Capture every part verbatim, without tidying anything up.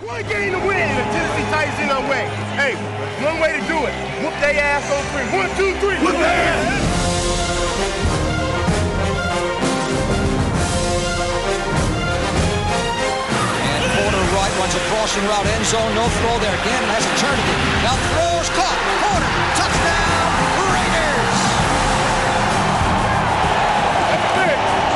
One game to win. The Tennessee Titans in our way. Hey, one way to do it. Whoop their ass on three. One, two, three. Whoop their ass. And corner right runs a crossing route, end zone, no throw there. Gannon has a turn to get. Now throws, caught, corner, touchdown, Raiders! That's big.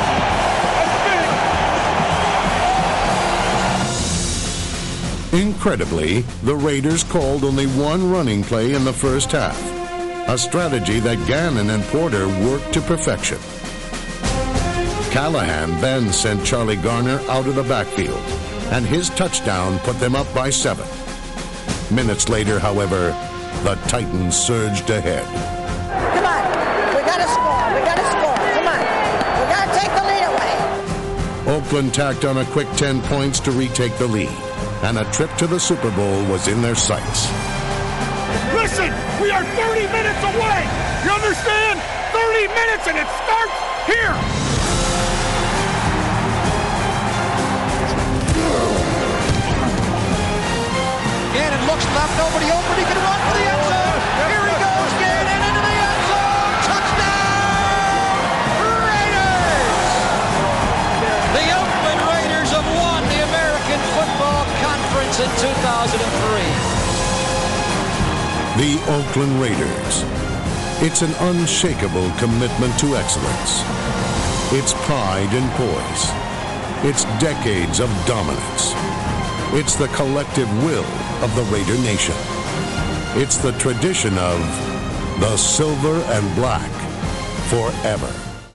That's big. Incredibly, the Raiders called only one running play in the first half, a strategy that Gannon and Porter worked to perfection. Callahan then sent Charlie Garner out of the backfield, and his touchdown put them up by seven. Minutes later, however, the Titans surged ahead. Come on, we gotta score, we gotta score, come on, we gotta take the lead away. Oakland tacked on a quick ten points to retake the lead, and a trip to the Super Bowl was in their sights. Listen, we are thirty minutes away. You understand? thirty minutes and it starts here. Gannon looks left, nobody open, he can run for the end zone. Here he goes, Gannon into the end zone. Touchdown, Raiders! The Oakland Raiders have won the American Football Conference in two thousand three. The Oakland Raiders. It's an unshakable commitment to excellence. It's pride and poise. It's decades of dominance. It's the collective will of the Raider Nation. It's the tradition of the silver and black forever.